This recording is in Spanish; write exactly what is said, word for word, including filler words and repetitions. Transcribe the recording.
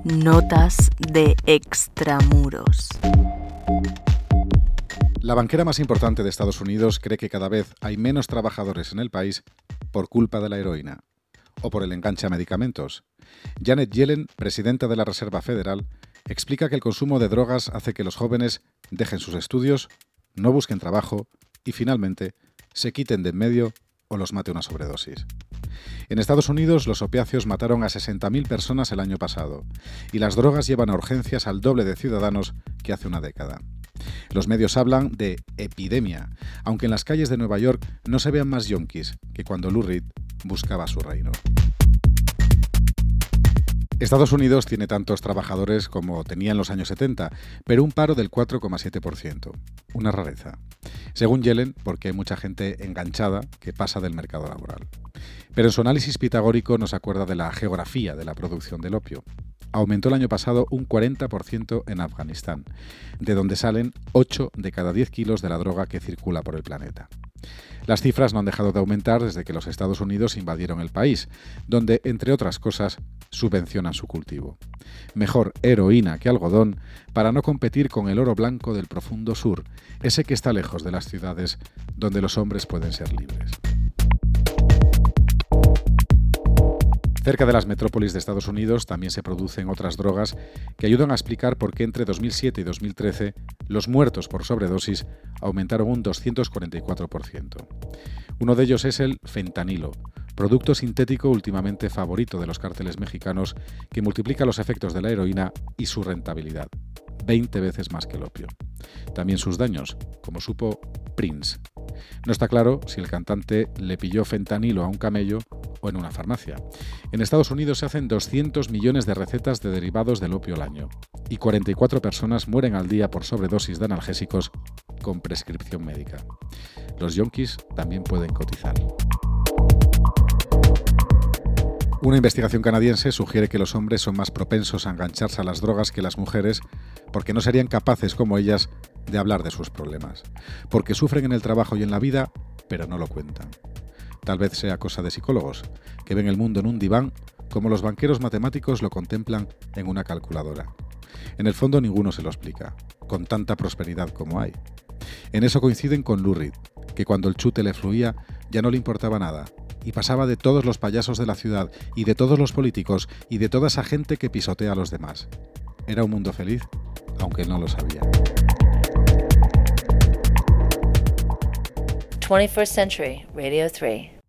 Notas de extramuros. La banquera más importante de Estados Unidos cree que cada vez hay menos trabajadores en el país por culpa de la heroína o por el enganche a medicamentos. Janet Yellen, presidenta de la Reserva Federal, explica que el consumo de drogas hace que los jóvenes dejen sus estudios, no busquen trabajo y finalmente se quiten de en medio o los mate una sobredosis. En Estados Unidos, los opiáceos mataron a sesenta mil personas el año pasado y las drogas llevan a urgencias al doble de ciudadanos que hace una década. Los medios hablan de epidemia, aunque en las calles de Nueva York no se vean más yonkis que cuando Lou Reed buscaba su reino. Estados Unidos tiene tantos trabajadores como tenía en los años setenta, pero un paro del cuatro coma siete por ciento, una rareza. Según Yellen, porque hay mucha gente enganchada que pasa del mercado laboral. Pero en su análisis pitagórico nos acuerda de la geografía de la producción del opio. Aumentó el año pasado un cuarenta por ciento en Afganistán, de donde salen ocho de cada diez kilos de la droga que circula por el planeta. Las cifras no han dejado de aumentar desde que los Estados Unidos invadieron el país, donde, entre otras cosas, subvencionan su cultivo. Mejor heroína que algodón para no competir con el oro blanco del profundo sur, ese que está lejos de las ciudades donde los hombres pueden ser libres. Cerca de las metrópolis de Estados Unidos también se producen otras drogas que ayudan a explicar por qué entre dos mil siete y dos mil trece los muertos por sobredosis aumentaron un doscientos cuarenta y cuatro por ciento. Uno de ellos es el fentanilo, producto sintético últimamente favorito de los cárteles mexicanos que multiplica los efectos de la heroína y su rentabilidad, veinte veces más que el opio. También sus daños, como supo Prince. No está claro si el cantante le pilló fentanilo a un camello o en una farmacia. En Estados Unidos se hacen doscientos millones de recetas de derivados del opio al año y cuarenta y cuatro personas mueren al día por sobredosis de analgésicos con prescripción médica. Los yonkis también pueden cotizar. Una investigación canadiense sugiere que los hombres son más propensos a engancharse a las drogas que las mujeres porque no serían capaces, como ellas, de hablar de sus problemas. Porque sufren en el trabajo y en la vida, pero no lo cuentan. Tal vez sea cosa de psicólogos, que ven el mundo en un diván, como los banqueros matemáticos lo contemplan en una calculadora. En el fondo ninguno se lo explica, con tanta prosperidad como hay. En eso coinciden con Lou Reed, que cuando el chute le fluía ya no le importaba nada, y pasaba de todos los payasos de la ciudad, y de todos los políticos, y de toda esa gente que pisotea a los demás. Era un mundo feliz, aunque no lo sabía. twenty-first Century Radio three.